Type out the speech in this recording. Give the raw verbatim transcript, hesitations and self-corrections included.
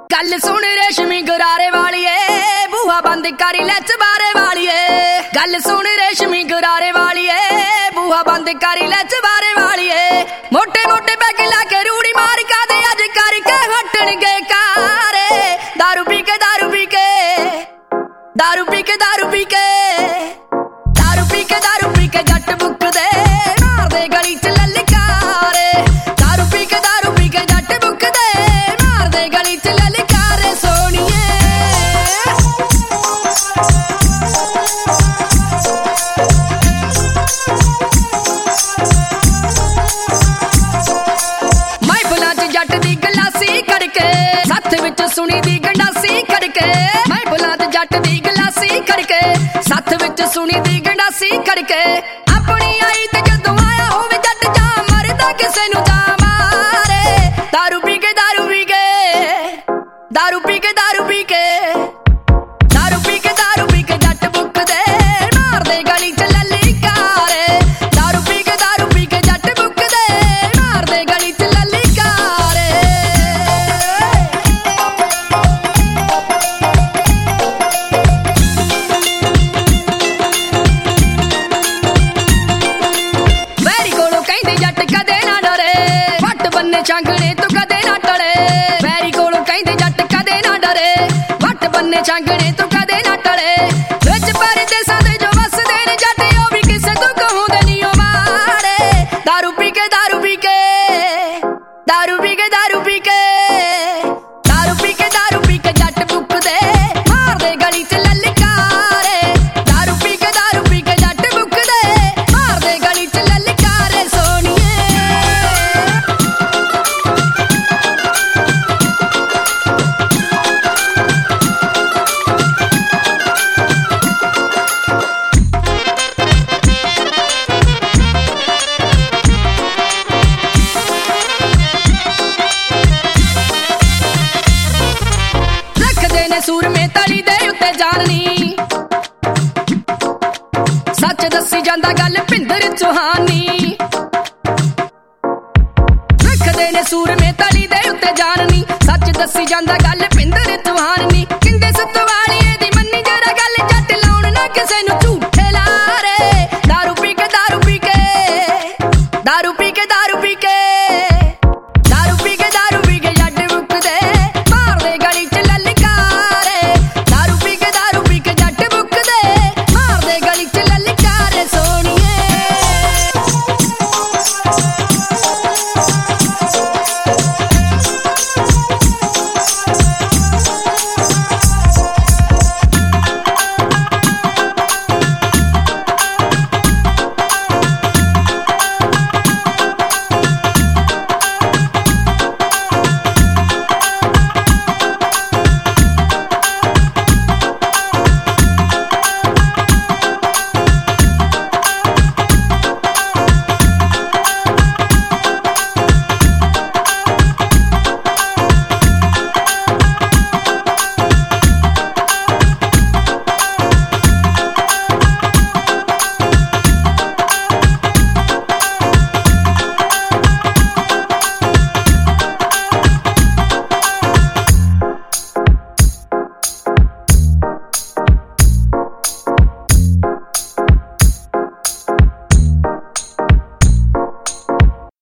गल सुन रेशमी गरारे वालिए, बूहा बंद करी ले चबारे वालिए। गल सुन रेशमी गरारे वालिए, बूहा बंद करी ले चबारे वालिए। मोटे मोटे पैग लाके रूड़ी मार का दे अज करके हटन गए कारे। दारू पी के दारू पी के दारू पी के दारू पी के दारू पी के दारू पी के जट बुक दे मार दे गली च ललकारे। दारू पी के दारू पी के जट बुक दे मार दे गली च ललकारे। सोनिए महफिलां च जट दी गलासी करके सत्थ विच सुनी दी गंडासी करके। महफिलां च जट दी गलासी करके सत्थ विच सुनी दी गंडासी करके। अपनी आई ते जदों आया होवे जट जा मरदा किसे नूं जा मारे। दारू पी के दारू पी के दारू पी के दारू पी के दारू पी के दारू पी के जट बुक दे मार दे गली च ललकारे। दारू पी के दारू पी के जट बुक दे मार दे गली च ललकारे। वैरी कोलों कहंदे जट कदे ना डरे, वट बन्ने चांगणे तू कदे ना टड़े। वैरी कोलों कहंदे जट कदे ना डरे, वट बन्ने चांगणे तू कदे ना टड़े। विच परदेसां दे जो वसदे ने जट ओ भी किसे तू कहूंदे नी ओ मारे। दारू पी के दारू पी के दारू पी के दारू पी के दारू पी के दारू पी के जट बुक दे मार दे गली च ललकारे। दारू पी के दारू पी के जट बुक दे मार दे गली च ललकारे। सोनिए रखदे ने सूर में तली दे उत्ते जाननी, सच दसी जांदा गल भिंदर चौहानी। रखदे ने सूर में तली दे उत्ते जाननी, सच दसी जांदा गल भिंदर चौहानी।